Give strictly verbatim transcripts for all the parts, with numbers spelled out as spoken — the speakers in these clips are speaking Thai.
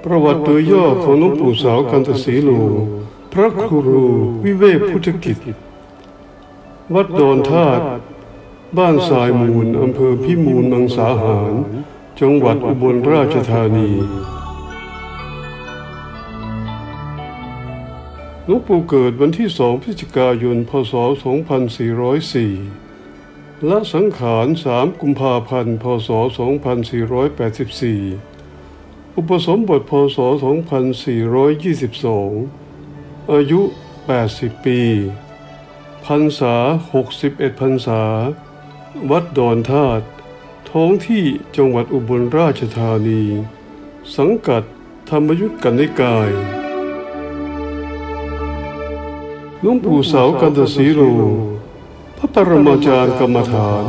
ประวัติโดยย่อของหลวงปู่สาวกันตสีโลพระครูวิเวกพุทธกิจวัดดอนธาตุบ้านทรายมูลอำเภอพิมูลมังสาหารจังหวัดอุบลราชธานีหลวงปู่เกิดวันที่สองพฤศจิกายนพ.ศ. สองพันสี่ร้อยสี่ละสังขารสามกุมภาพันธ์พ.ศ. สองพันสี่ร้อยแปดสิบสี่อุปสมบทพ.ศ. สองพันสี่ร้อยยี่สิบสองอายุแปดสิบปีพรรษาหกสิบเอ็ดพรรษาวัดดอนธาตุท้องที่จังหวัดอุบลราชธานีสังกัดธรรมยุทธกันนิกายหลวงปู่สาวกันตสีโลพระปรมาจารย์กรรมฐาน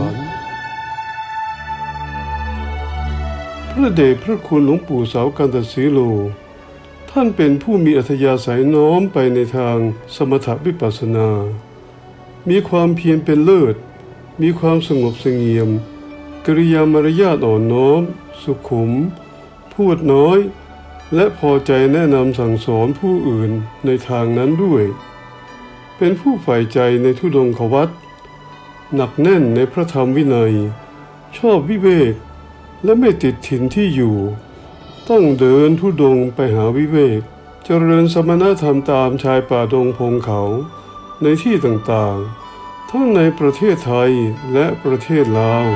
พระเดชพระคุณหลวงปู่สาวกันตสีโลท่านเป็นผู้มีอัธยาศัยน้อมไปในทางสมถวิปัสสนามีความเพียรเป็นเลิศมีความสงบเสงี่ยมกริยามารยาทอ่อนน้อมสุขุมพูดน้อยและพอใจแนะนำสั่งสอนผู้อื่นในทางนั้นด้วยเป็นผู้ใฝ่ใจในธุดงควัตรหนักแน่นในพระธรรมวินัยชอบวิเวกและไม่ติดถิ่นที่อยู่ต้องเดินธุดงไปหาวิเวกเจริญสมณธรรมตามชายป่าดงพงเขาในที่ต่างๆทั้งในประเทศไทยและประเทศลาว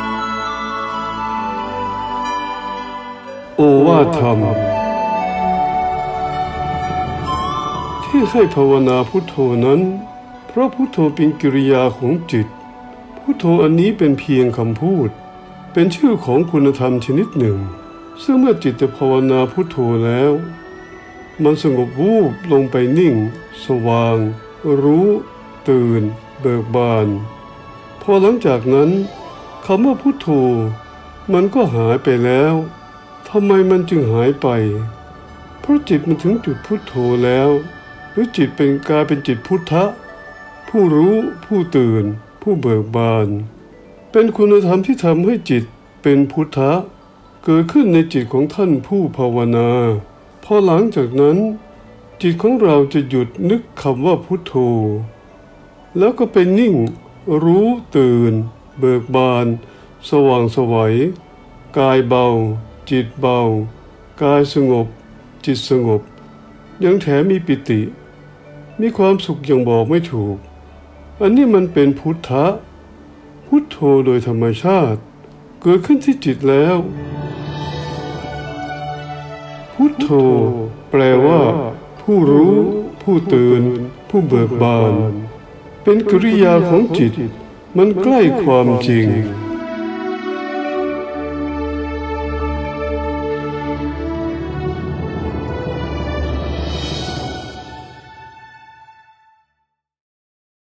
โอวาทธรรมที่ให้ภาวนาพุทโธนั้นเพราะพุทโธเป็นกิริยาของจิตพุทโธอันนี้เป็นเพียงคำพูดเป็นชื่อของคุณธรรมชนิดหนึ่งซึ่งเมื่อจิตภาวนาพุทโธแล้วมันสงบวูบลงไปนิ่งสว่างรู้ตื่นเบิกบานพอหลังจากนั้นคำว่าพุทโธมันก็หายไปแล้วทำไมมันจึงหายไปเพราะจิตมันถึงจุดพุทโธแล้วหรือจิตเป็นกลายเป็นจิตพุทธะผู้รู้ผู้ตื่นผู้เบิกบานเป็นคุณธรรมที่ทำให้จิตเป็นพุทธะเกิดขึ้นในจิตของท่านผู้ภาวนาพอหลังจากนั้นจิตของเราจะหยุดนึกคำว่าพุทโธแล้วก็เป็นนิ่งรู้ตื่นเบิกบานสว่างไสวกายเบาจิตเบากายสงบจิตสงบยังแถมมีปิติมีความสุขอย่างบอกไม่ถูกอันนี้มันเป็นพุทธะพุทโธโดยธรรมชาติเกิดขึ้นที่จิตแล้วพุทโธแปลว่าผู้รู้ผู้ตื่นผู้เบิกบานเป็นกิริยาของจิตมันใกล้ความจริง